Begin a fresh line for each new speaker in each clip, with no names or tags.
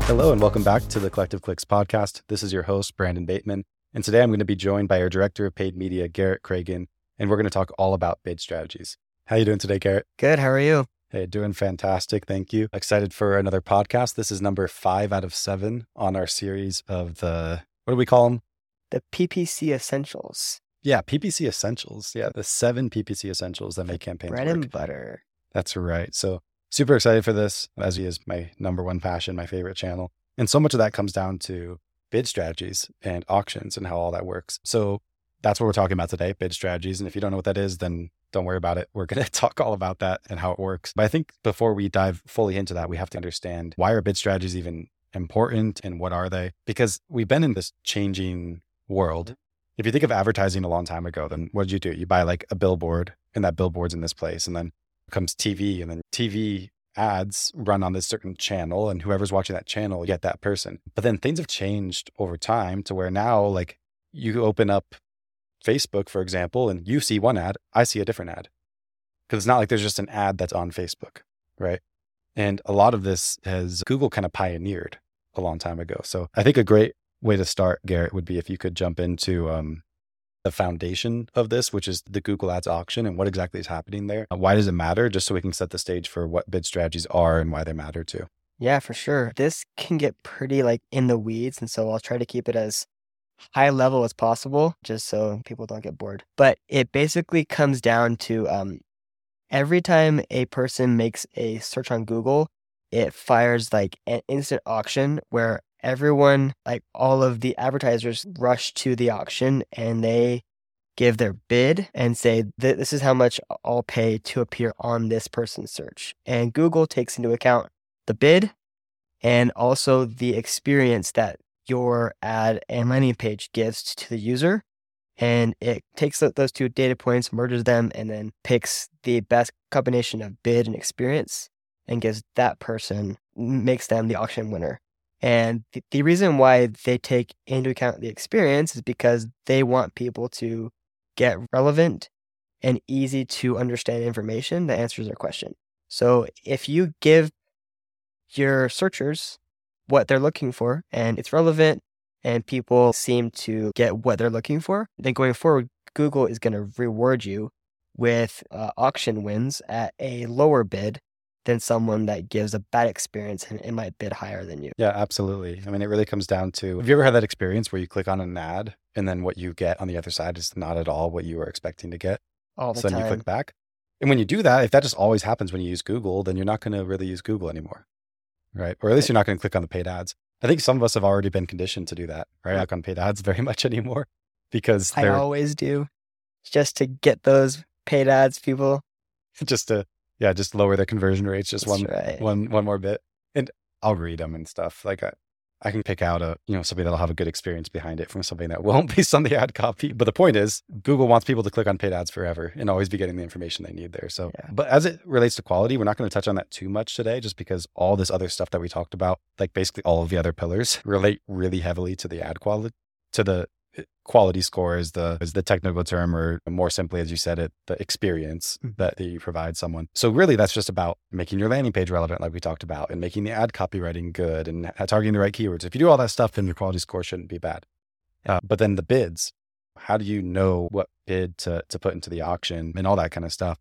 Hello and welcome back to the Collective Clicks podcast. This is your host, Brandon Bateman. And today I'm going to be joined by our Director of Paid Media, Garrett Cragen, and we're going to talk all about bid strategies. How are you doing today, Garrett?
Good. How are you?
Hey, doing fantastic. Thank you. Excited for another podcast. This is number 5 out of 7 on our series of what do we call them?
The PPC Essentials.
Yeah, PPC Essentials. Yeah, the 7 PPC Essentials that make campaigns
Bread
work.
and butter.
That's right. So super excited for this, as he is my number one passion, my favorite channel. And so much of that comes down to bid strategies and auctions and how all that works. So that's what we're talking about today, bid strategies. And if you don't know what that is, then don't worry about it. We're going to talk all about that and how it works. But I think before we dive fully into that, we have to understand, why are bid strategies even important and what are they? Because we've been in this changing world. If you think of advertising a long time ago, then what did you do? You buy like a billboard, and that billboard's in this place, and then comes TV, and then TV ads run on this certain channel, and whoever's watching that channel, you get that person. But then things have changed over time to where now, like, you open up Facebook, for example, and you see one ad, I see a different ad. Because it's not like there's just an ad that's on Facebook, right? And a lot of this has Google kind of pioneered a long time ago. So I think a great way to start, Garrett, would be if you could jump into the foundation of this, which is the Google Ads auction and what exactly is happening there. Why does it matter? Just so we can set the stage for what bid strategies are and why they matter too.
Yeah, for sure. This can get pretty in the weeds. And so I'll try to keep it as high level as possible, just so people don't get bored. But it basically comes down to every time a person makes a search on Google, it fires an instant auction where everyone, all of the advertisers, rush to the auction and they give their bid and say, this is how much I'll pay to appear on this person's search. And Google takes into account the bid and also the experience that your ad and landing page gives to the user. And it takes those two data points, merges them, and then picks the best combination of bid and experience and gives that person, makes them the auction winner. And the reason why they take into account the experience is because they want people to get relevant and easy to understand information that answers their question. So if you give your searchers what they're looking for and it's relevant and people seem to get what they're looking for, then going forward, Google is going to reward you with auction wins at a lower bid than someone that gives a bad experience and it might bid higher than you.
Yeah, absolutely. I mean, it really comes down to, have you ever had that experience where you click on an ad and then what you get on the other side is not at all what you were expecting to get?
All the
so
time.
Then you click back. And when you do that, if that just always happens when you use Google, then you're not going to really use Google anymore, right? Or at least you're not going to click on the paid ads. I think some of us have already been conditioned to do that, right? Not on paid ads very much anymore because
I always do, just to get those paid ads, people.
just lower their conversion rates just
That's
one more bit. And I'll read them and stuff. Like I can pick out something that'll have a good experience behind it from something that won't based on the ad copy. But the point is, Google wants people to click on paid ads forever and always be getting the information they need there. So,
Yeah.
But as it relates to quality, we're not going to touch on that too much today, just because all this other stuff that we talked about, like basically all of the other pillars, relate really heavily to the ad quality, to the quality score is the technical term, or more simply, as you said it, the experience that you provide someone. So really that's just about making your landing page relevant, like we talked about, and making the ad copywriting good and targeting the right keywords. If you do all that stuff, then your quality score shouldn't be bad. But then the bids, how do you know what bid to put into the auction and all that kind of stuff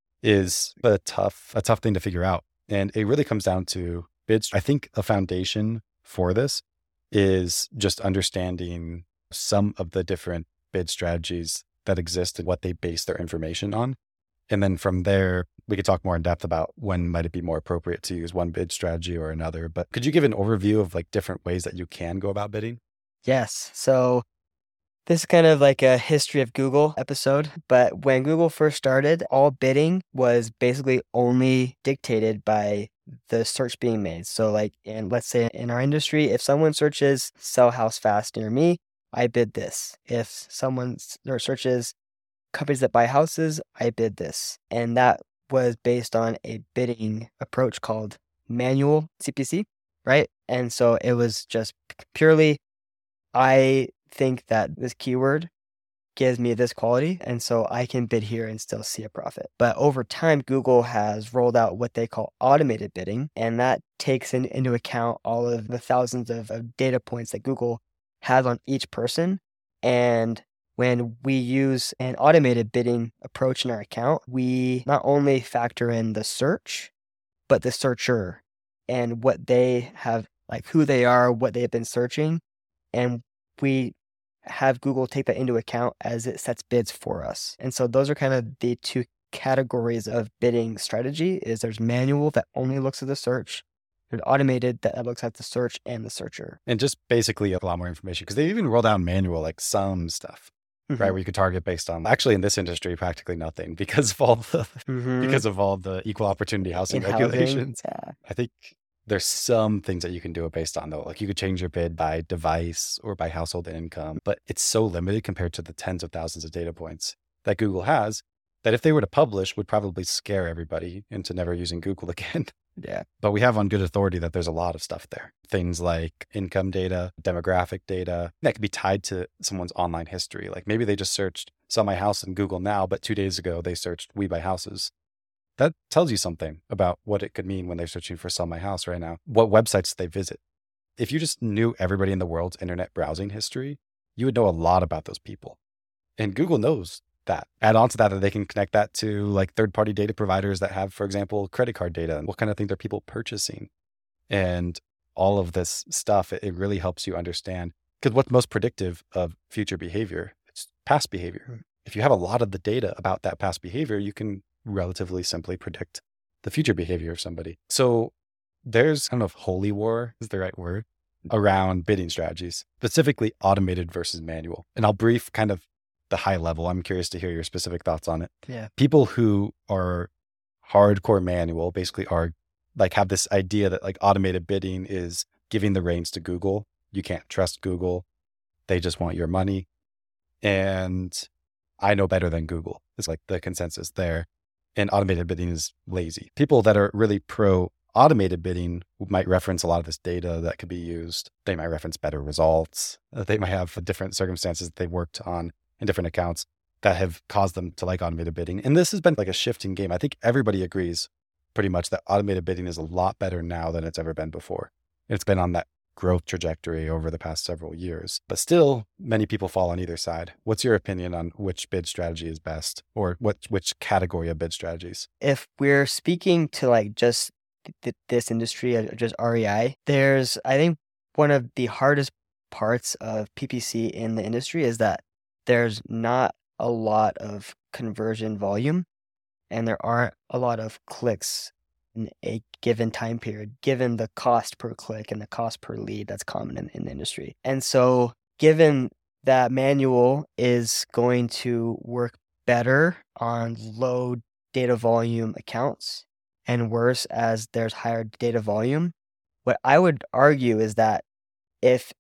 is a tough thing to figure out. And it really comes down to bids. I think a foundation for this is just understanding some of the different bid strategies that exist and what they base their information on. And then from there, we could talk more in depth about when might it be more appropriate to use one bid strategy or another. But could you give an overview of different ways that you can go about bidding?
Yes. So this is kind of like a history of Google episode, but when Google first started, all bidding was basically only dictated by the search being made. So let's say in our industry, if someone searches sell house fast near me, I bid this. If someone searches companies that buy houses, I bid this. And that was based on a bidding approach called manual CPC, right? And so it was just purely, I think that this keyword gives me this quality, and so I can bid here and still see a profit. But over time, Google has rolled out what they call automated bidding, and that takes into account all of the thousands of data points that Google has on each person. And when we use an automated bidding approach in our account, we not only factor in the search, but the searcher and what they have, like who they are, what they've been searching. And we have Google take that into account as it sets bids for us. And so those are kind of the two categories of bidding strategy. Is there's manual that only looks at the search, there's automated that looks at the search and the searcher.
And just basically a lot more information, because they even roll down manual, like some stuff, right? Where you could target based on, actually in this industry, practically nothing because of all the, because of all the equal opportunity housing regulations.
Yeah.
I think there's some things that you can do it based on though. Like you could change your bid by device or by household income, but it's so limited compared to the tens of thousands of data points that Google has that if they were to publish would probably scare everybody into never using Google again.
Yeah.
But we have on good authority that there's a lot of stuff there. Things like income data, demographic data that could be tied to someone's online history. Like maybe they just searched sell my house in Google now, but 2 days ago they searched we buy houses. That tells you something about what it could mean when they're searching for sell my house right now. What websites they visit. If you just knew everybody in the world's internet browsing history, you would know a lot about those people. And Google knows that. Add on to that they can connect that to like third-party data providers that have, for example, credit card data and what kind of things are people purchasing. And all of this stuff, it really helps you understand. Because what's most predictive of future behavior? It's past behavior. If you have a lot of the data about that past behavior, you can relatively simply predict the future behavior of somebody. So there's kind of holy war is the right word around bidding strategies, specifically automated versus manual. And I'll brief kind of the high level. I'm curious to hear your specific thoughts on it.
Yeah.
People who are hardcore manual basically are like have this idea that like automated bidding is giving the reins to Google. You can't trust Google. They just want your money. And I know better than Google. It's like the consensus there. And automated bidding is lazy. People that are really pro automated bidding might reference a lot of this data that could be used. They might reference better results. They might have different circumstances that they worked on in different accounts that have caused them to like automated bidding. And this has been like a shifting game. I think everybody agrees pretty much that automated bidding is a lot better now than it's ever been before. It's been on that growth trajectory over the past several years, but still many people fall on either side. What's your opinion on which bid strategy is best or which category of bid strategies?
If we're speaking to like just this industry, just REI, there's, I think one of the hardest parts of PPC in the industry is that there's not a lot of conversion volume and there aren't a lot of clicks in a given time period, given the cost per click and the cost per lead that's common in the industry. And so given that manual is going to work better on low data volume accounts and worse as there's higher data volume, what I would argue is that if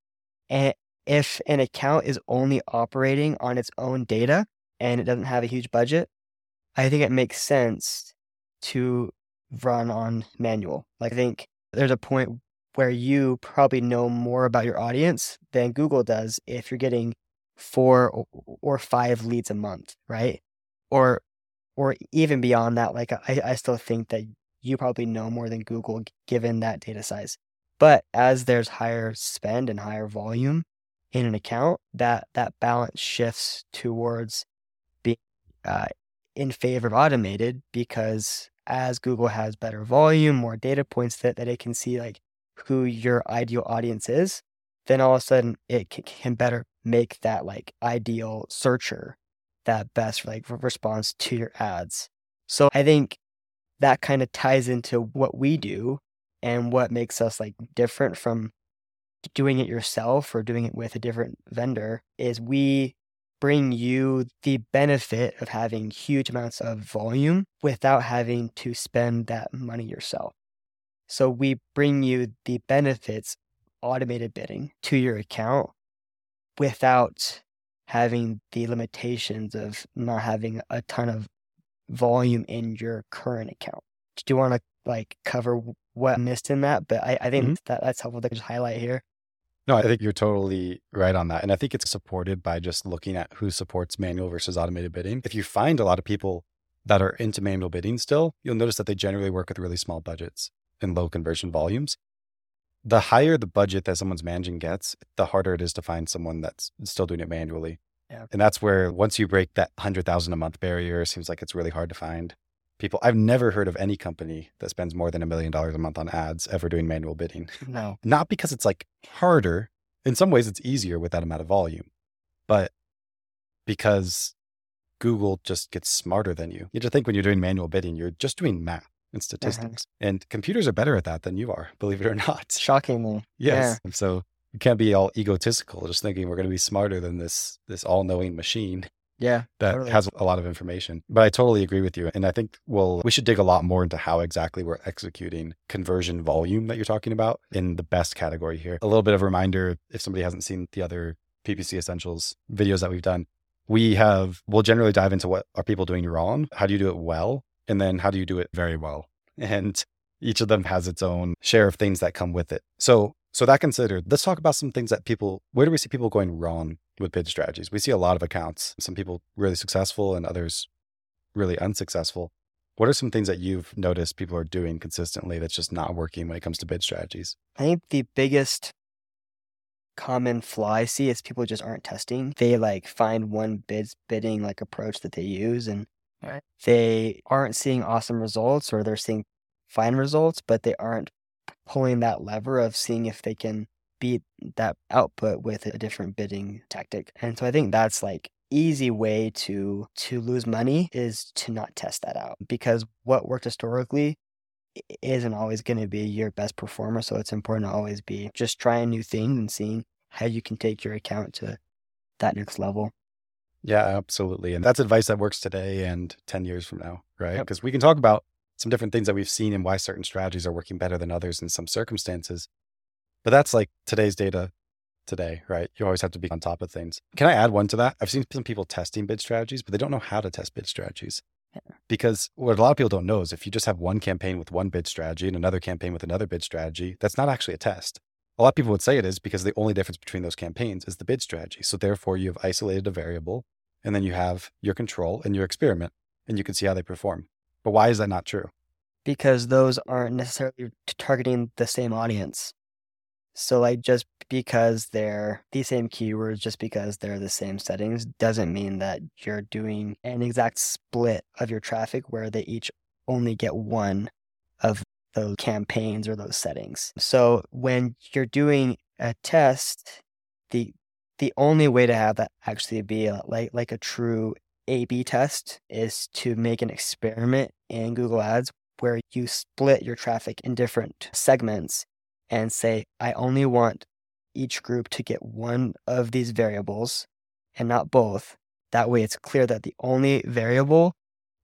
an account is only operating on its own data and it doesn't have a huge budget, I think it makes sense to run on manual. Like I think there's a point where you probably know more about your audience than Google does if you're getting 4 or 5 leads a month, right? Or even beyond that, like I still think that you probably know more than Google given that data size. But as there's higher spend and higher volume in an account, that balance shifts towards being in favor of automated, because as Google has better volume, more data points that it can see like who your ideal audience is, then all of a sudden it can better make that like ideal searcher that best like response to your ads. So I think that kind of ties into what we do and what makes us like different from doing it yourself or doing it with a different vendor is we bring you the benefit of having huge amounts of volume without having to spend that money yourself. So we bring you the benefits, automated bidding to your account without having the limitations of not having a ton of volume in your current account. Do you want to like cover what I missed in that? But I think that's helpful to just highlight here.
No, I think you're totally right on that. And I think it's supported by just looking at who supports manual versus automated bidding. If you find a lot of people that are into manual bidding still, you'll notice that they generally work with really small budgets and low conversion volumes. The higher the budget that someone's managing gets, the harder it is to find someone that's still doing it manually.
Yeah.
And that's where once you break that 100,000 a month barrier, it seems like it's really hard to find people. I've never heard of any company that spends more than $1 million a month on ads ever doing manual bidding.
No.
Not because it's like harder. In some ways, it's easier with that amount of volume, but because Google just gets smarter than you. You have to think when you're doing manual bidding, you're just doing math and statistics. And computers are better at that than you are, believe it or not.
Shockingly.
Yes.
Yeah.
So you can't be all egotistical, just thinking we're going to be smarter than this all-knowing machine.
Yeah.
That
totally.
has a lot of information. But I totally agree with you. And I think we should dig a lot more into how exactly we're executing conversion volume that you're talking about in the best category here. A little bit of a reminder, if somebody hasn't seen the other PPC Essentials videos that we've done, we'll generally dive into what are people doing wrong, how do you do it well, and then how do you do it very well. And each of them has its own share of things that come with it. So that considered, let's talk about some things that where do we see people going wrong with bid strategies? We see a lot of accounts, some people really successful and others really unsuccessful. What are some things that you've noticed people are doing consistently that's just not working when it comes to bid strategies?
I think the biggest common flaw I see is people just aren't testing. They find one bidding approach that they use, and they aren't seeing awesome results, or they're seeing fine results, but they aren't pulling that lever of seeing if they can beat that output with a different bidding tactic. And so I think that's easy way to lose money is to not test that out, because what worked historically isn't always going to be your best performer. So it's important to always be just trying new things and seeing how you can take your account to that next level.
Yeah, absolutely. And that's advice that works today and 10 years from now, right? Because we can talk about some different things that we've seen and why certain strategies are working better than others in some circumstances. But that's today's data today, right? You always have to be on top of things. Can I add one to that? I've seen some people testing bid strategies, but they don't know how to test bid strategies. Yeah. Because what a lot of people don't know is if you just have one campaign with one bid strategy and another campaign with another bid strategy, that's not actually a test. A lot of people would say it is because the only difference between those campaigns is the bid strategy. So therefore you have isolated a variable, and then you have your control and your experiment, and you can see how they perform. But why is that not true?
Because those aren't necessarily targeting the same audience. So just because they're the same keywords, just because they're the same settings, doesn't mean that you're doing an exact split of your traffic where they each only get one of those campaigns or those settings. So when you're doing a test, the only way to have that actually be like a true A/B test is to make an experiment in Google Ads where you split your traffic in different segments and say, I only want each group to get one of these variables and not both. That way it's clear that the only variable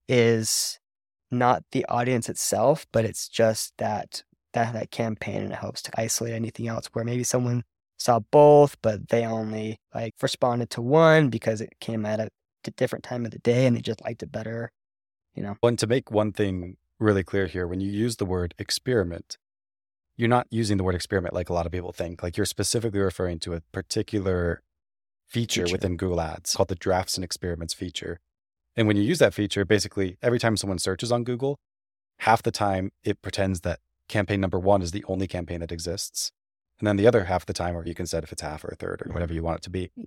is not the audience itself, but it's just that campaign, and it helps to isolate anything else where maybe someone saw both, but they only responded to one because it came at a different time of the day and they just liked it better,
And to make one thing really clear here, when you use the word experiment, you're not using the word experiment like a lot of people think. You're specifically referring to a particular feature within Google Ads called the Drafts and Experiments feature. And when you use that feature, basically every time someone searches on Google, half the time it pretends that campaign number 1 is the only campaign that exists. And then the other half the time, or you can set if it's half or a third or whatever you want it to be,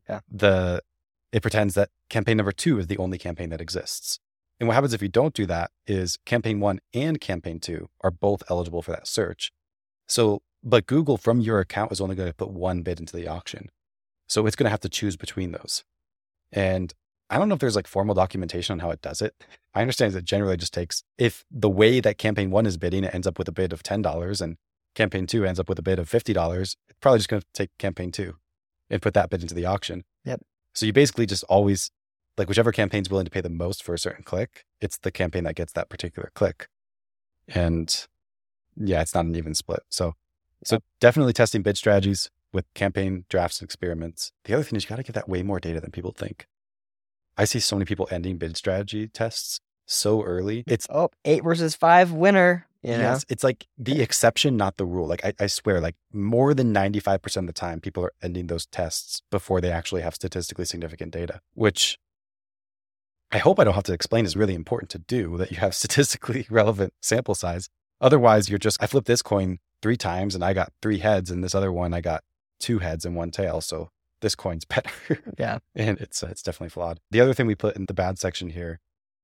it pretends that campaign number 2 is the only campaign that exists. And what happens if you don't do that is campaign 1 and campaign 2 are both eligible for that search. But Google from your account is only going to put one bid into the auction. So it's going to have to choose between those. And I don't know if there's formal documentation on how it does it. I understand that it generally just takes, if the way that campaign 1 is bidding, it ends up with a bid of $10 and campaign 2 ends up with a bid of $50, it's probably just going to take campaign 2 and put that bid into the auction.
Yep.
So you basically just always, whichever campaign's willing to pay the most for a certain click, it's the campaign that gets that particular click. And yeah, it's not an even split. So definitely testing bid strategies with campaign drafts and experiments. The other thing is you got to give that way more data than people think. I see so many people ending bid strategy tests so early. It's
8 versus 5 winner. you know?
Yes, it's like the exception, not the rule. Like I swear, like more than 95% of the time, people are ending those tests before they actually have statistically significant data, which I hope I don't have to explain is really important to do, that you have statistically relevant sample size. Otherwise, you're just, I flipped this coin 3 times and I got 3 heads, and this other one, I got 2 heads and 1 tail. So this coin's better.
Yeah.
And it's definitely flawed. The other thing we put in the bad section here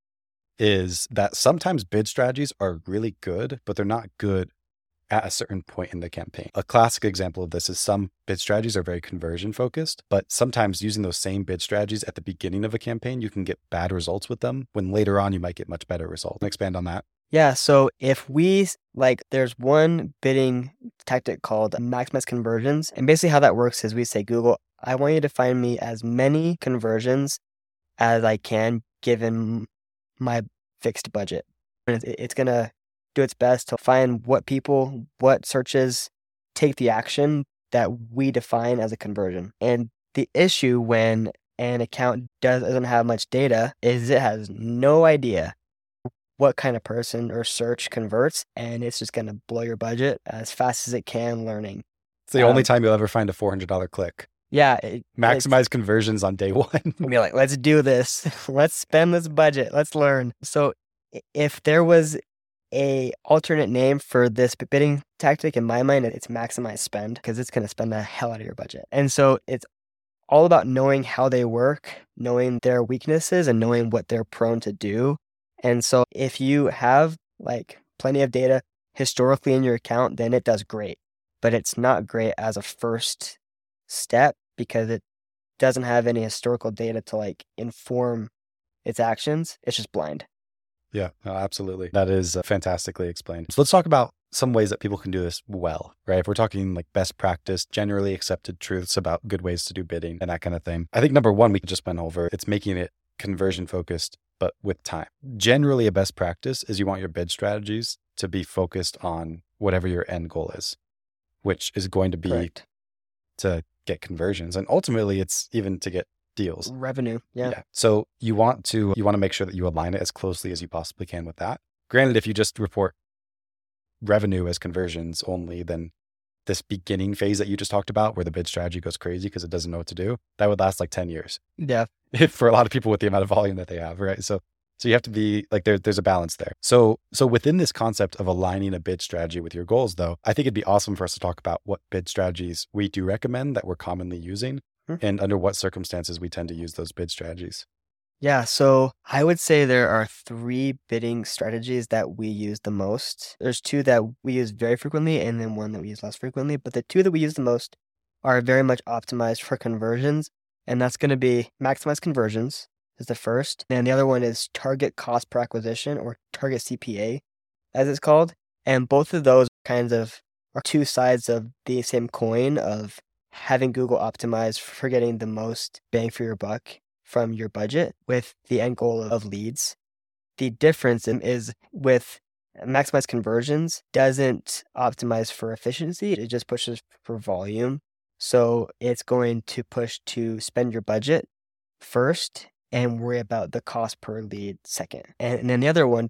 is that sometimes bid strategies are really good, but they're not good at a certain point in the campaign. A classic example of this is some bid strategies are very conversion focused, but sometimes using those same bid strategies at the beginning of a campaign, you can get bad results with them when later on you might get much better results. Expand on that.
Yeah. So if we there's one bidding tactic called maximize conversions. And basically how that works is we say, Google, I want you to find me as many conversions as I can given my fixed budget. And it's going to do its best to find what searches take the action that we define as a conversion. And the issue when an account doesn't have much data is it has no idea what kind of person or search converts, and it's just going to blow your budget as fast as it can learning.
It's the only time you'll ever find a $400 click.
Yeah.
Maximize conversions on day one.
Be like, let's do this. Let's spend this budget. Let's learn. So if there was a alternate name for this bidding tactic, in my mind, it's maximize spend, because it's going to spend the hell out of your budget. And so it's all about knowing how they work, knowing their weaknesses, and knowing what they're prone to do. And so if you have plenty of data historically in your account, then it does great. But it's not great as a first step because it doesn't have any historical data to inform its actions. It's just blind.
Yeah, no, absolutely. That is fantastically explained. So let's talk about some ways that people can do this well, right? If we're talking best practice, generally accepted truths about good ways to do bidding and that kind of thing. I think number one, we just went over, it's making it conversion focused, but with time. Generally, a best practice is you want your bid strategies to be focused on whatever your end goal is, which is going to be
Correct.
To get conversions. And ultimately, it's even to get deals.
Revenue. Yeah.
So you want to make sure that you align it as closely as you possibly can with that. Granted, if you just report revenue as conversions only, then this beginning phase that you just talked about, where the bid strategy goes crazy because it doesn't know what to do, that would last 10 years.
Yeah.
For a lot of people with the amount of volume that they have, right? So you have to be there's a balance there. So within this concept of aligning a bid strategy with your goals, though, I think it'd be awesome for us to talk about what bid strategies we do recommend that we're commonly using and under what circumstances we tend to use those bid strategies.
Yeah, so I would say there are 3 bidding strategies that we use the most. There's 2 that we use very frequently and then 1 that we use less frequently. But the 2 that we use the most are very much optimized for conversions. And that's going to be maximize conversions is the first. And the other one is target cost per acquisition, or target CPA, as it's called. And both of those kinds of are 2 sides of the same coin of having Google optimize for getting the most bang for your buck from your budget with the end goal of leads. The difference is with maximize conversions doesn't optimize for efficiency. It just pushes for volume. So it's going to push to spend your budget first and worry about the cost per lead second. And then the other one,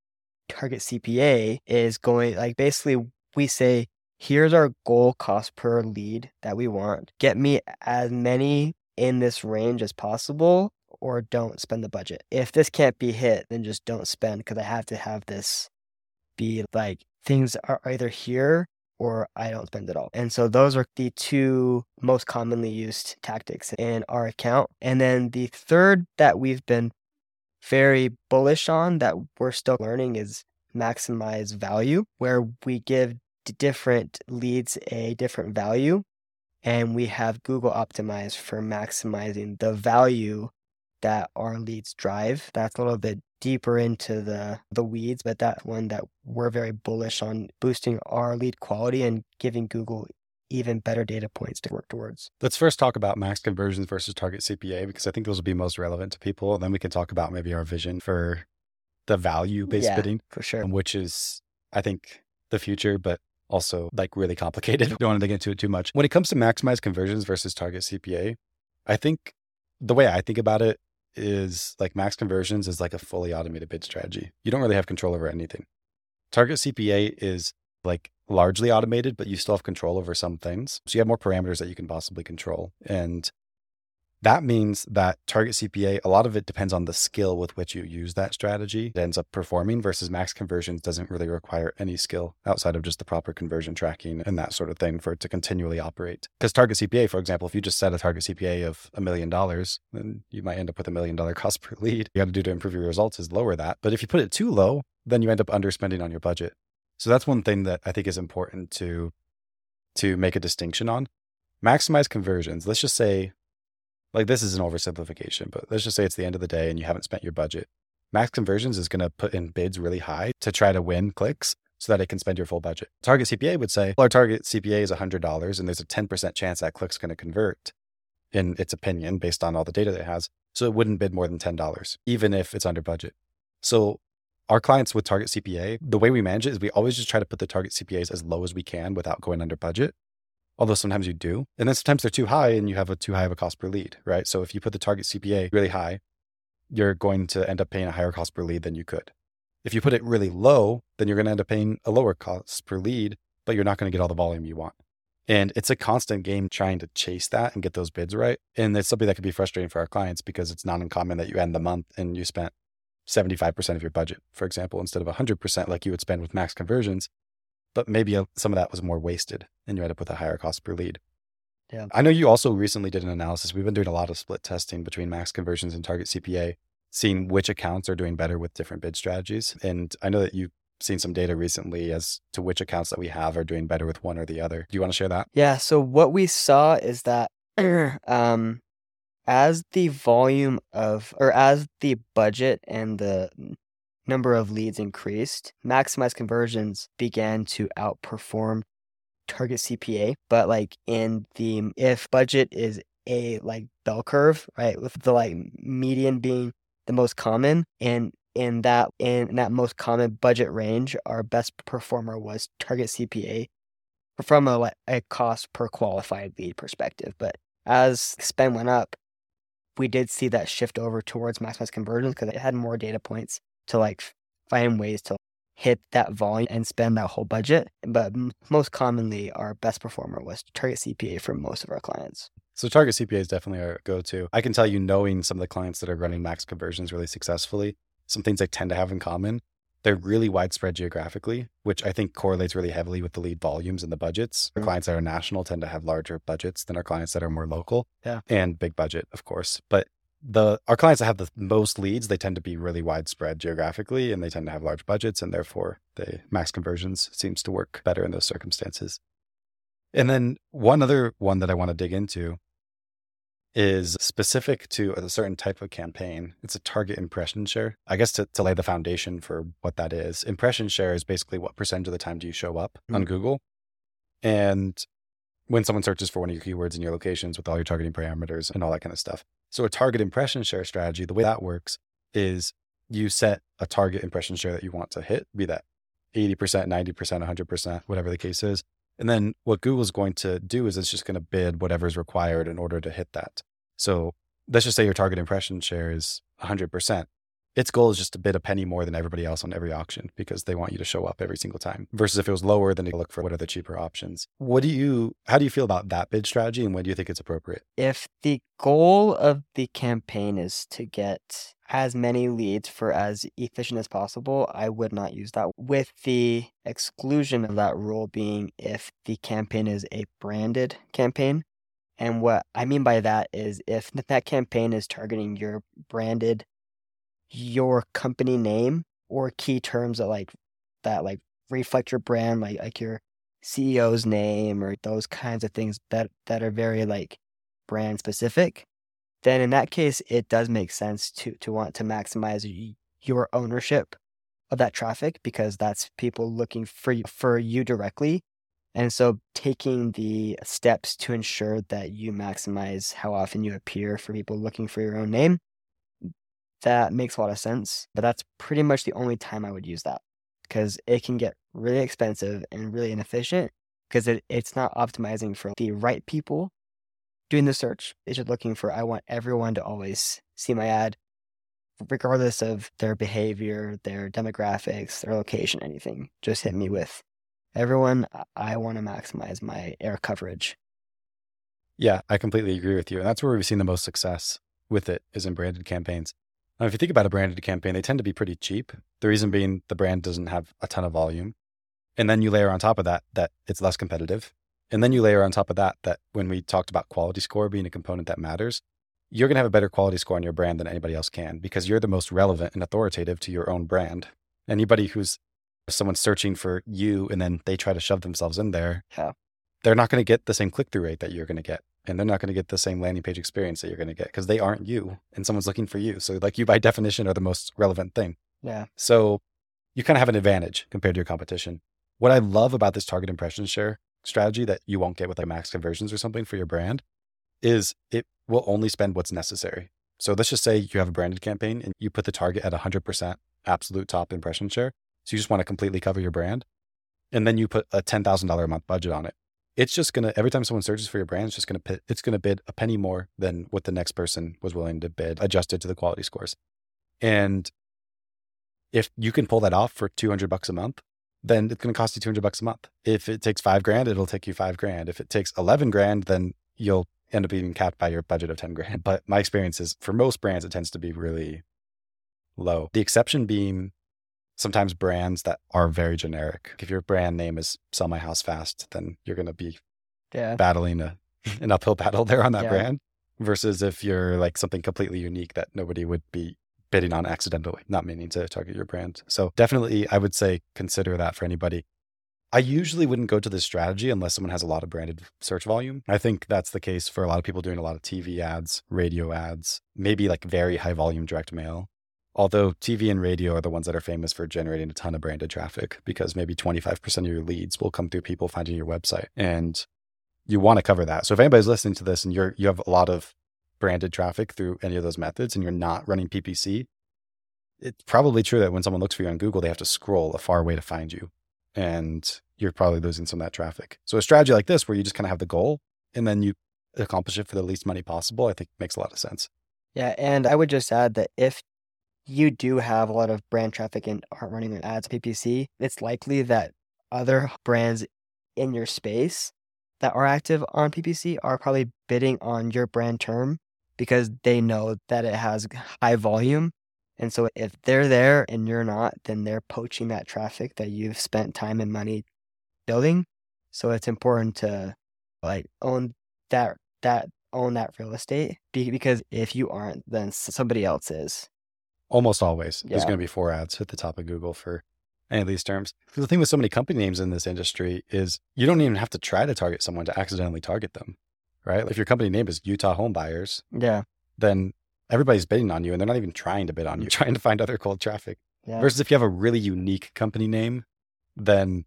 target CPA, is going basically we say, here's our goal cost per lead that we want. Get me as many in this range as possible, or don't spend the budget. If this can't be hit, then just don't spend, because I have to have this be things are either here or I don't spend at all. And so those are the 2 most commonly used tactics in our account. And then the third that we've been very bullish on that we're still learning is maximize value, where we give different leads a different value. And we have Google optimize for maximizing the value that our leads drive. That's a little bit deeper into the weeds, but that's one that we're very bullish on boosting our lead quality and giving Google even better data points to work towards.
Let's first talk about max conversions versus target CPA, because I think those will be most relevant to people. And then we can talk about maybe our vision for the value-based bidding,
for sure,
which is, I think, the future, but also really complicated. Don't want to get into it too much. When it comes to maximize conversions versus target CPA, I think the way I think about it is max conversions is a fully automated bid strategy. You don't really have control over anything. Target CPA is like largely automated, but you still have control over some things. So you have more parameters that you can possibly control. And that means that target CPA, a lot of it depends on the skill with which you use that strategy. It ends up performing versus max conversions doesn't really require any skill outside of just the proper conversion tracking and that sort of thing for it to continually operate. Because target CPA, for example, if you just set a target CPA of $1 million, then you might end up with $1 million cost per lead. You got to do to improve your results is lower that. But if you put it too low, then you end up underspending on your budget. So that's one thing that I think is important to make a distinction on. Maximize conversions. Let's just say, like, this is an oversimplification, but let's just say it's the end of the day and you haven't spent your budget. Max conversions is going to put in bids really high to try to win clicks so that it can spend your full budget. Target CPA would say, well, our target CPA is $100 and there's a 10% chance that click's going to convert in its opinion based on all the data that it has. So it wouldn't bid more than $10, even if it's under budget. So our clients with target CPA, the way we manage it is we always just try to put the target CPAs as low as we can without going under budget. Although sometimes you do. And then sometimes they're too high and you have a too high of a cost per lead, right? So if you put the target CPA really high, you're going to end up paying a higher cost per lead than you could. If you put it really low, then you're going to end up paying a lower cost per lead, but you're not going to get all the volume you want. And it's a constant game trying to chase that and get those bids right. And it's something that can be frustrating for our clients because it's not uncommon that you end the month and you spent 75% of your budget, for example, instead of 100% like you would spend with max conversions. But maybe some of that was more wasted and you end up with a higher cost per lead.
Yeah.
I know you also recently did an analysis. We've been doing a lot of split testing between max conversions and target CPA, seeing which accounts are doing better with different bid strategies. And I know that you've seen some data recently as to which accounts that we have are doing better with one or the other. Do you want to share that?
Yeah. So what we saw is that as the volume of, or as the budget and the number of leads increased, maximize conversions began to outperform target CPA. But like if budget is a like bell curve, right, with the like median being the most common, and in that most common budget range, our best performer was target CPA from a cost per qualified lead perspective. But as spend went up, we did see that shift over towards maximize conversions because it had more data points to like find ways to hit that volume and spend that whole budget. But most commonly, our best performer was target CPA for most of our clients.
So target CPA is definitely our go-to. I can tell you, knowing some of the clients that are running max conversions really successfully, some things they tend to have in common. They're really widespread geographically, which I think correlates really heavily with the lead volumes and the budgets. Our clients that are national tend to have larger budgets than our clients that are more local.
Yeah.
And big budget, of course. But our clients that have the most leads, they tend to be really widespread geographically and they tend to have large budgets, and therefore the max conversions seems to work better in those circumstances. And then one other one that I want to dig into is specific to a certain type of campaign. It's a target impression share. I guess to lay the foundation for what that is. Impression share is basically what percentage of the time do you show up on Google. And when someone searches for one of your keywords in your locations with all your targeting parameters and all that kind of stuff. So a target impression share strategy, the way that works is you set a target impression share that you want to hit, be that 80%, 90%, 100%, whatever the case is. And then what Google's going to do is it's just going to bid whatever is required in order to hit that. So let's just say your target impression share is 100%. Its goal is just to bid a penny more than everybody else on every auction because they want you to show up every single time. Versus if it was lower, then they look for what are the cheaper options. How do you feel about that bid strategy, and when do you think it's appropriate?
If the goal of the campaign is to get as many leads for as efficient as possible, I would not use that, with the exclusion of that rule being if the campaign is a branded campaign. And what I mean by that is if that campaign is targeting your branded, your company name or key terms that reflect your brand, like your CEO's name or those kinds of things that are very like brand specific, then in that case, it does make sense to want to maximize your ownership of that traffic because that's people looking for you directly. And so taking the steps to ensure that you maximize how often you appear for people looking for your own name, that makes a lot of sense. But that's pretty much the only time I would use that because it can get really expensive and really inefficient because it's not optimizing for the right people doing the search. It's just looking for, I want everyone to always see my ad regardless of their behavior, their demographics, their location, anything. Just hit me with everyone. I want to maximize my air coverage.
Yeah, I completely agree with you. And that's where we've seen the most success with it is in branded campaigns. Now, if you think about a branded campaign, they tend to be pretty cheap. The reason being the brand doesn't have a ton of volume. And then you layer on top of that, that it's less competitive. And then you layer on top of that, that when we talked about quality score being a component that matters, you're going to have a better quality score on your brand than anybody else can because you're the most relevant and authoritative to your own brand. Anybody who's someone searching for you and then they try to shove themselves in there, they're not going to get the same click-through rate that you're going to get. And they're not going to get the same landing page experience that you're going to get because they aren't you and someone's looking for you. So like you by definition are the most relevant thing.
Yeah.
So you kind of have an advantage compared to your competition. What I love about this target impression share strategy that you won't get with like max conversions or something for your brand is it will only spend what's necessary. So let's just say you have a branded campaign and you put the target at 100% absolute top impression share. So you just want to completely cover your brand. And then you put a $10,000 a month budget on it. It's just going to, every time someone searches for your brand, it's going to bid a penny more than what the next person was willing to bid, adjusted to the quality scores. And if you can pull that off for $200 a month, then it's going to cost you $200 a month. If it takes $5,000, it'll take you $5,000. If it takes $11,000, then you'll end up being capped by your budget of $10,000. But my experience is for most brands, it tends to be really low. The exception being sometimes brands that are very generic. If your brand name is Sell My House Fast, then you're going to be battling an uphill battle there on that brand versus if you're like something completely unique that nobody would be bidding on accidentally, not meaning to target your brand. So definitely I would say consider that for anybody. I usually wouldn't go to this strategy unless someone has a lot of branded search volume. I think that's the case for a lot of people doing a lot of TV ads, radio ads, maybe like very high volume direct mail. Although TV and radio are the ones that are famous for generating a ton of branded traffic because maybe 25% of your leads will come through people finding your website and you want to cover that. So if anybody's listening to this and you have a lot of branded traffic through any of those methods and you're not running PPC, it's probably true that when someone looks for you on Google, they have to scroll a far way to find you and you're probably losing some of that traffic. So a strategy like this where you just kind of have the goal and then you accomplish it for the least money possible, I think makes a lot of sense.
Yeah. And I would just add that if you do have a lot of brand traffic and aren't running their ads PPC, it's likely that other brands in your space that are active on PPC are probably bidding on your brand term because they know that it has high volume. And so if they're there and you're not, then they're poaching that traffic that you've spent time and money building. So it's important to like own that real estate because if you aren't, then somebody else is.
Almost always. There's going to be 4 ads at the top of Google for any of these terms. The thing with so many company names in this industry is you don't even have to try to target someone to accidentally target them, right? If your company name is Utah Home Buyers, then everybody's bidding on you and they're not even trying to bid on you, trying to find other cold traffic. Versus if you have a really unique company name, then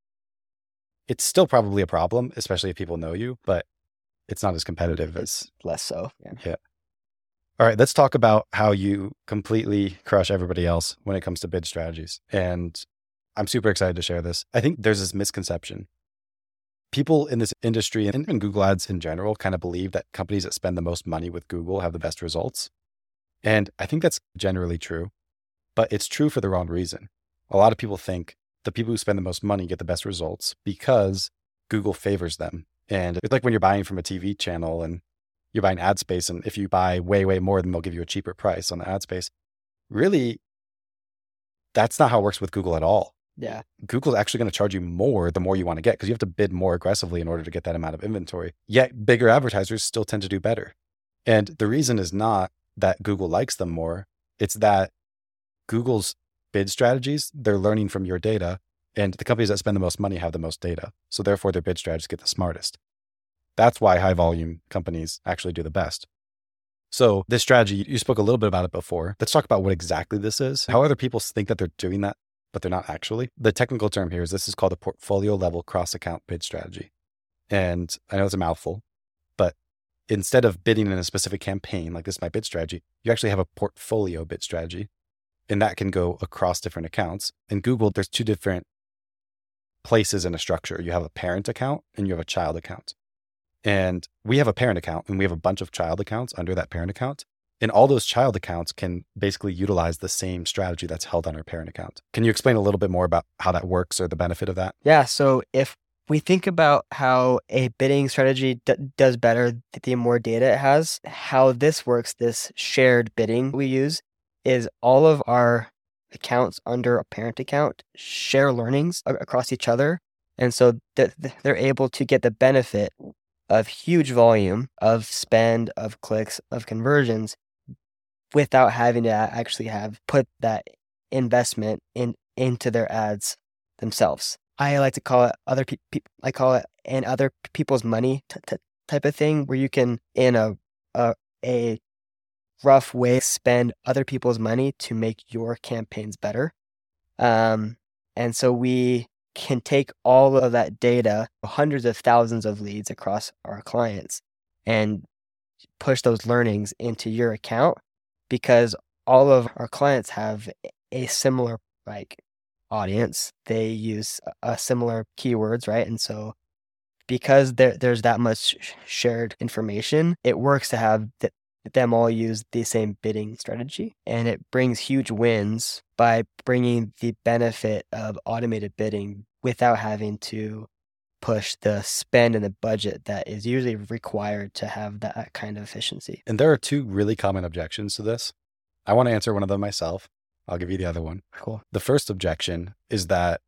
it's still probably a problem, especially if people know you, but it's not as competitive as...
Less so.
Yeah. All right, let's talk about how you completely crush everybody else when it comes to bid strategies. And I'm super excited to share this. I think there's this misconception. People in this industry and in Google Ads in general kind of believe that companies that spend the most money with Google have the best results. And I think that's generally true, but it's true for the wrong reason. A lot of people think the people who spend the most money get the best results because Google favors them. And it's like when you're buying from a TV channel and you're buying ad space, and if you buy way, way more, then they'll give you a cheaper price on the ad space. Really, that's not how it works with Google at all.
Yeah.
Google's actually going to charge you more the more you want to get because you have to bid more aggressively in order to get that amount of inventory. Yet bigger advertisers still tend to do better. And the reason is not that Google likes them more. It's that Google's bid strategies, they're learning from your data, and the companies that spend the most money have the most data. So therefore their bid strategies get the smartest. That's why high volume companies actually do the best. So this strategy, you spoke a little bit about it before. Let's talk about what exactly this is. How other people think that they're doing that, but they're not actually. The technical term here is this is called a portfolio level cross-account bid strategy. And I know it's a mouthful, but instead of bidding in a specific campaign, like this is my bid strategy, you actually have a portfolio bid strategy. And that can go across different accounts. In Google, there's 2 different places in a structure. You have a parent account and you have a child account. And we have a parent account and we have a bunch of child accounts under that parent account. And all those child accounts can basically utilize the same strategy that's held on our parent account. Can you explain a little bit more about how that works or the benefit of that?
Yeah. So if we think about how a bidding strategy does better the more data it has, how this works, this shared bidding we use, is all of our accounts under a parent account share learnings across each other. And so they're able to get the benefit of huge volume of spend, of clicks, of conversions without having to actually have put that investment into their ads themselves. I like to call it I call it an other people's money type of thing, where you can, in a rough way, spend other people's money to make your campaigns better. And so we can take all of that data, hundreds of thousands of leads across our clients, and push those learnings into your account, because all of our clients have a similar audience. They use similar keywords, right? And so because there's that much shared information, it works to have them all use the same bidding strategy. And it brings huge wins by bringing the benefit of automated bidding without having to push the spend and the budget that is usually required to have that kind of efficiency.
And there are two really common objections to this. I want to answer one of them myself. I'll give you the other one.
Cool.
The first objection is that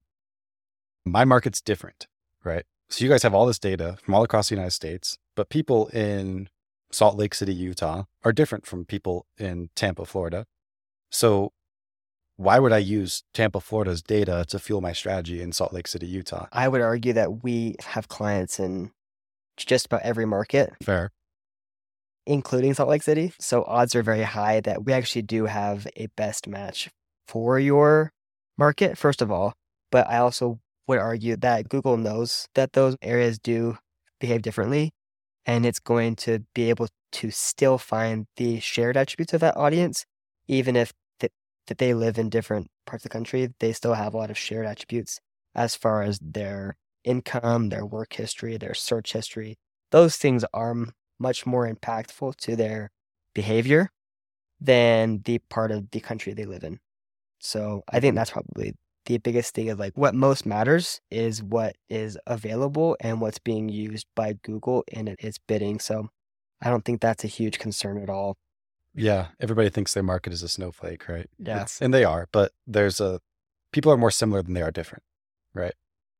my market's different, right? So you guys have all this data from all across the United States, but people in Salt Lake City, Utah are different from people in Tampa, Florida. So why would I use Tampa, Florida's data to fuel my strategy in Salt Lake City, Utah?
I would argue that we have clients in just about every market.
Fair.
Including Salt Lake City. So odds are very high that we actually do have a best match for your market, first of all. But I also would argue that Google knows that those areas do behave differently, and it's going to be able to still find the shared attributes of that audience, even if that they live in different parts of the country. They still have a lot of shared attributes as far as their income, their work history, their search history. Those things are much more impactful to their behavior than the part of the country they live in. So I think that's probably the biggest thing, of what most matters is what is available and what's being used by Google in its bidding. So I don't think that's a huge concern at all.
Yeah. Everybody thinks their market is a snowflake, right?
Yeah.
And they are, but people are more similar than they are different, right?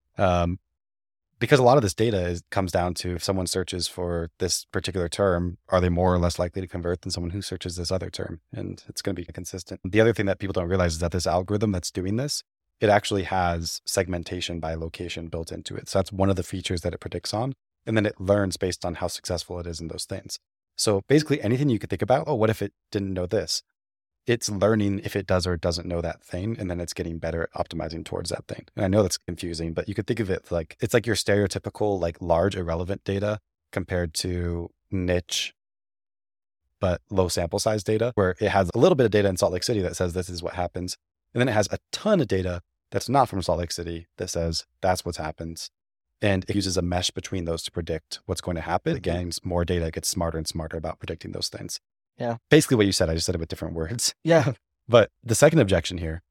Because a lot of this data comes down to, if someone searches for this particular term, are they more or less likely to convert than someone who searches this other term? And it's going to be consistent. The other thing that people don't realize is that this algorithm that's doing this, it actually has segmentation by location built into it. So that's one of the features that it predicts on. And then it learns based on how successful it is in those things. So basically anything you could think about, what if it didn't know this? It's learning if it does or doesn't know that thing, and then it's getting better at optimizing towards that thing. And I know that's confusing, but you could think of it it's like your stereotypical, large irrelevant data compared to niche but low sample size data, where it has a little bit of data in Salt Lake City that says this is what happens. And then it has a ton of data that's not from Salt Lake City that says that's what happens. And it uses a mesh between those to predict what's going to happen. It gains more data, it gets smarter and smarter about predicting those things.
Yeah.
Basically what you said, I just said it with different words.
Yeah.
But the second objection here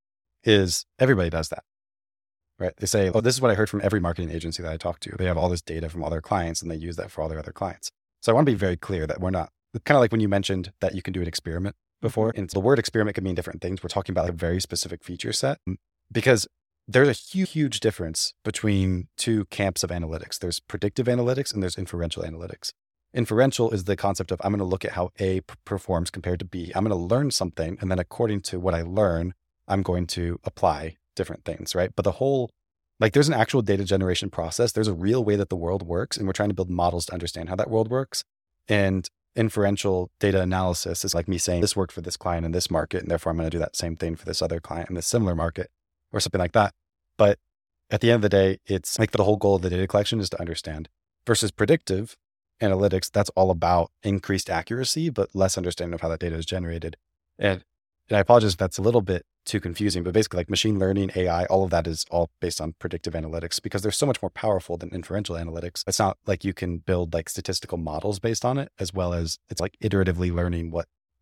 is everybody does that, right? They say, this is what I heard from every marketing agency that I talk to. They have all this data from all their clients and they use that for all their other clients. So I want to be very clear that we're not, kind of like when you mentioned that you can do an experiment before. And the word experiment can mean different things. We're talking about a very specific feature set, because there's a huge difference between two camps of analytics. There's predictive analytics and there's inferential analytics. Inferential is the concept of, I'm going to look at how A performs compared to B. I'm going to learn something, and then according to what I learn, I'm going to apply different things, right? But the whole, there's an actual data generation process. There's a real way that the world works, and we're trying to build models to understand how that world works. And inferential data analysis is like me saying, this worked for this client in this market, and therefore I'm going to do that same thing for this other client in this similar market, or something like that. But at the end of the day, it's the whole goal of the data collection is to understand. Versus predictive analytics, that's all about increased accuracy, but less understanding of how that data is generated. And I apologize if that's a little bit too confusing, but basically machine learning, AI, all of that is all based on predictive analytics, because they're so much more powerful than inferential analytics. It's not like you can build statistical models based on it, as well as it's iteratively learning what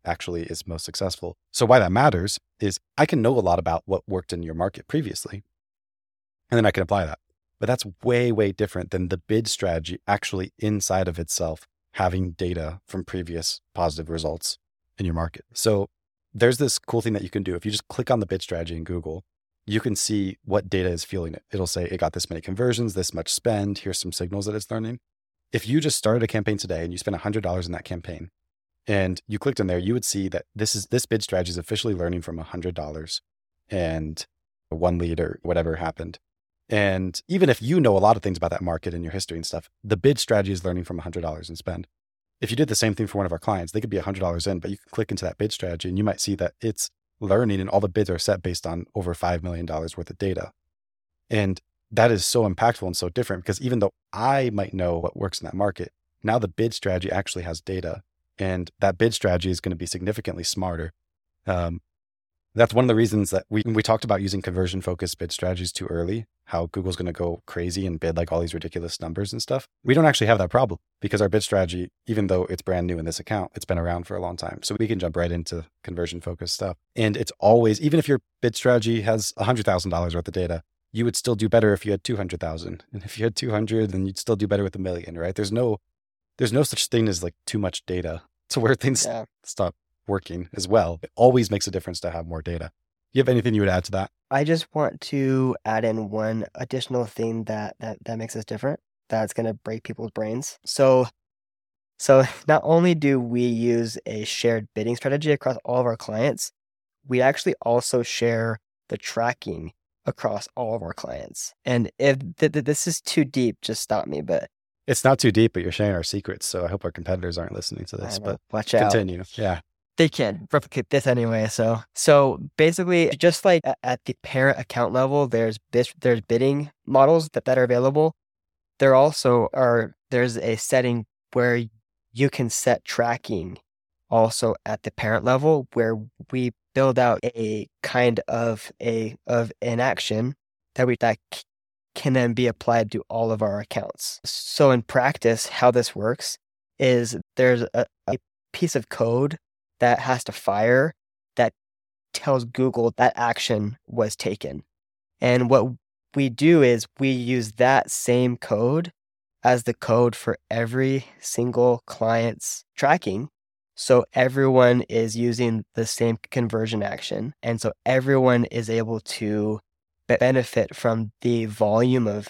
actually is most successful. So why that matters is I can know a lot about what worked in your market previously, and then I can apply that. But that's way, way different than the bid strategy actually inside of itself having data from previous positive results in your market. So there's this cool thing that you can do. If you just click on the bid strategy in Google, you can see what data is fueling it. It'll say it got this many conversions, this much spend, here's some signals that it's learning. If you just started a campaign today and you spent $100 in that campaign and you clicked in there, you would see that this bid strategy is officially learning from $100 and one lead or whatever happened. And even if you know a lot of things about that market and your history and stuff, the bid strategy is learning from $100 in spend. If you did the same thing for one of our clients, they could be $100 in, but you can click into that bid strategy and you might see that it's learning and all the bids are set based on over $5 million worth of data. And that is so impactful and so different because even though I might know what works in that market, now the bid strategy actually has data and that bid strategy is going to be significantly smarter. That's one of the reasons that we talked about using conversion focused bid strategies too early, how Google's going to go crazy and bid like all these ridiculous numbers and stuff. We don't actually have that problem because our bid strategy, even though it's brand new in this account, it's been around for a long time. So we can jump right into conversion focused stuff. And it's always, even if your bid strategy has $100,000 worth of data, you would still do better if you had 200,000. And if you had 200, then you'd still do better with 1 million, right? There's no such thing as like too much data to where things stop working as well. It always makes a difference to have more data. You have anything you would add to that?
I just want to add in one additional thing that makes us different, that's going to break people's brains. So not only do we use a shared bidding strategy across all of our clients, we actually also share the tracking across all of our clients. And if this is too deep, just stop me. But
it's not too deep, but you're sharing our secrets. So I hope our competitors aren't listening to this. But
watch out.
Continue. Yeah.
They can't replicate this anyway. So basically, just like at the parent account level, there's bidding models that are available. There also there's a setting where you can set tracking also at the parent level, where we build out a kind of an action that can then be applied to all of our accounts. So in practice, how this works is there's a piece of code that has to fire that tells Google that action was taken. And what we do is we use that same code as the code for every single client's tracking. So everyone is using the same conversion action. And so everyone is able to benefit from the volume of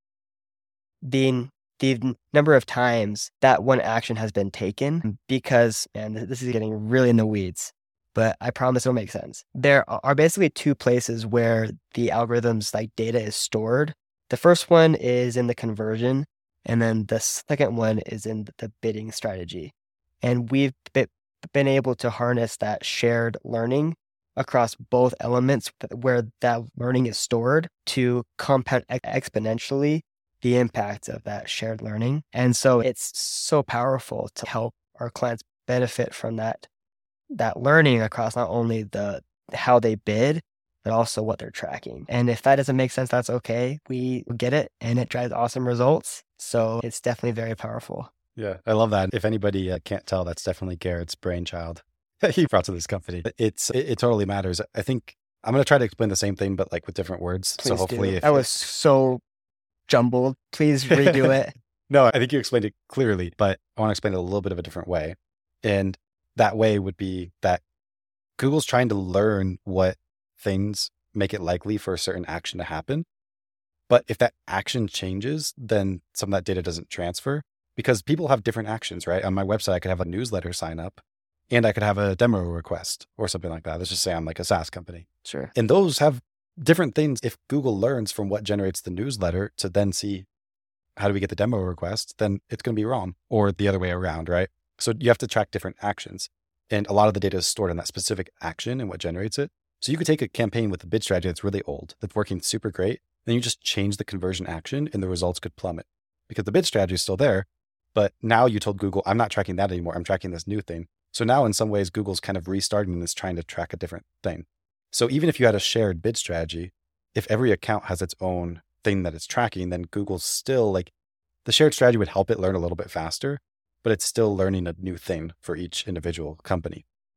the number of times that one action has been taken, because, and this is getting really in the weeds, but I promise it'll make sense. There are basically two places where the algorithm's like data is stored. The first one is in the conversion, and then the second one is in the bidding strategy. And we've been able to harness that shared learning across both elements where that learning is stored to compound exponentially the impact of that shared learning. And so it's so powerful to help our clients benefit from that learning across not only how they bid, but also what they're tracking. And if that doesn't make sense, that's okay. We get it, and it drives awesome results. So it's definitely very powerful.
Yeah, I love that. If anybody can't tell, that's definitely Garrett's brainchild that he brought to this company. It totally matters. I think I'm going to try to explain the same thing, but like with different words.
Please
so hopefully,
that was so jumbled. Please redo it.
No, I think you explained it clearly, but I want to explain it a little bit of a different way. And that way would be that Google's trying to learn what things make it likely for a certain action to happen. But if that action changes, then some of that data doesn't transfer, because people have different actions, right? On my website, I could have a newsletter sign up and I could have a demo request or something like that. Let's just say I'm like a SaaS company.
Sure.
And those have different things. If Google learns from what generates the newsletter to then see how do we get the demo request, then it's going to be wrong, or the other way around, right? So you have to track different actions. And a lot of the data is stored in that specific action and what generates it. So you could take a campaign with a bid strategy that's really old, that's working super great. Then you just change the conversion action and the results could plummet because the bid strategy is still there. But now you told Google, I'm not tracking that anymore. I'm tracking this new thing. So now in some ways, Google's kind of restarting and is trying to track a different thing. So even if you had a shared bid strategy, if every account has its own thing that it's tracking, then Google's still like, the shared strategy would help it learn a little bit faster, but it's still learning a new thing for each individual company.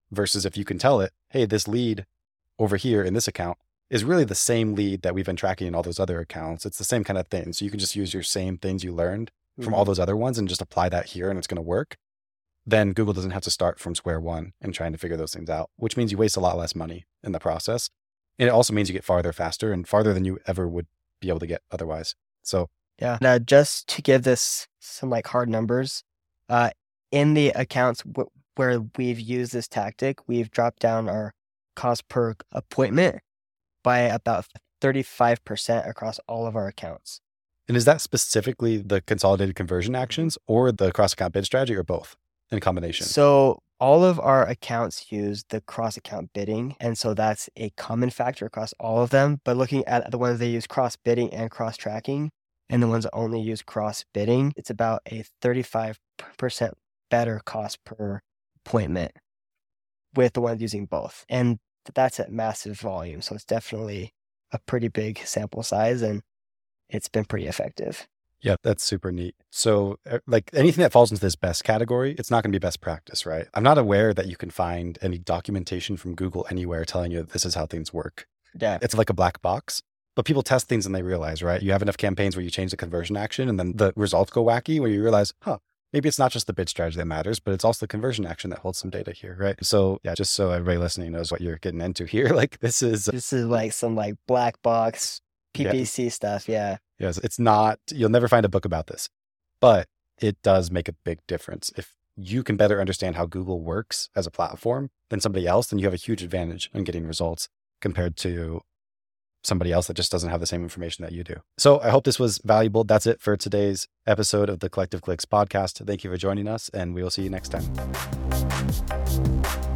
versus if you can tell it, hey, this lead over here in this account is really the same lead that we've been tracking in all those other accounts. It's the same kind of thing. So you can just use your same things you learned from all those other ones and just apply that here and it's going to work. Then Google doesn't have to start from square one and trying to figure those things out, which means you waste a lot less money in the process. And it also means you get farther faster and farther than you ever would be able to get otherwise. So
yeah. Now, just to give this some like hard numbers, in the accounts where we've used this tactic, we've dropped down our cost per appointment by about 35% across all of our accounts.
And is that specifically the consolidated conversion actions or the cross-account bid strategy or both in combination?
So all of our accounts use the cross-account bidding. And so that's a common factor across all of them. But looking at the ones that use cross-bidding and cross-tracking and the ones that only use cross-bidding, it's about a 35% better cost per appointment with the ones using both. And that's at massive volume. So it's definitely a pretty big sample size and it's been pretty effective.
Yeah, that's super neat. So like anything that falls into this best category, it's not going to be best practice, right? I'm not aware that you can find any documentation from Google anywhere telling you this is how things work.
Yeah.
It's like a black box, but people test things and they realize, right? You have enough campaigns where you change the conversion action and then the results go wacky where you realize, maybe it's not just the bid strategy that matters, but it's also the conversion action that holds some data here, right? So yeah, just so everybody listening knows what you're getting into here, like this is
like some like black box PPC stuff. Yeah.
Yes, it's not, you'll never find a book about this, but it does make a big difference. If you can better understand how Google works as a platform than somebody else, then you have a huge advantage in getting results compared to somebody else that just doesn't have the same information that you do. So I hope this was valuable. That's it for today's episode of the Collective Clicks podcast. Thank you for joining us, and we will see you next time.